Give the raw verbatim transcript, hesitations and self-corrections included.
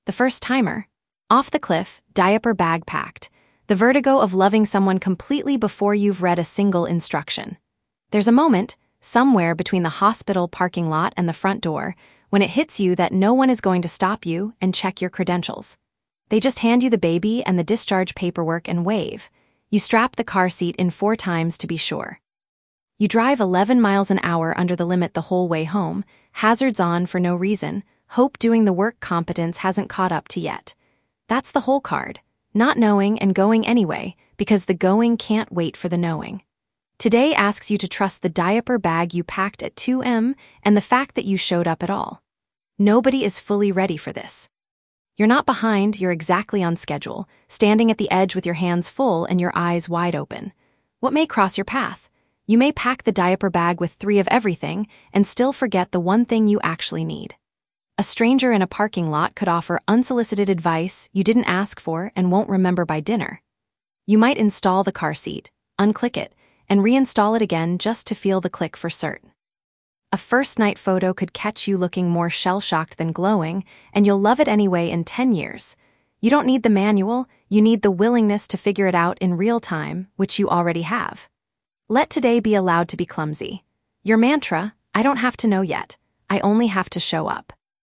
the first timer. Off the cliff, diaper bag packed. The vertigo of loving someone completely before you've read a single instruction. There's a moment, somewhere between the hospital parking lot and the front door, when it hits you that no one is going to stop you and check your credentials. They just hand you the baby and the discharge paperwork and wave. You strap the car seat in four times to be sure. You drive eleven miles an hour under the limit the whole way home, hazards on for no reason, hope doing the work competence hasn't caught up to yet. That's the whole card, not knowing and going anyway, because the going can't wait for the knowing. Today asks you to trust the diaper bag you packed at two A M and the fact that you showed up at all. Nobody is fully ready for this. You're not behind, you're exactly on schedule, standing at the edge with your hands full and your eyes wide open. What may cross your path? You may pack the diaper bag with three of everything and still forget the one thing you actually need. A stranger in a parking lot could offer unsolicited advice you didn't ask for and won't remember by dinner. You might install the car seat, unclick it, and reinstall it again just to feel the click for certain. A first night photo could catch you looking more shell-shocked than glowing, and you'll love it anyway in ten years. You don't need the manual, you need the willingness to figure it out in real time, which you already have. Let today be allowed to be clumsy. Your mantra, I don't have to know yet, I only have to show up.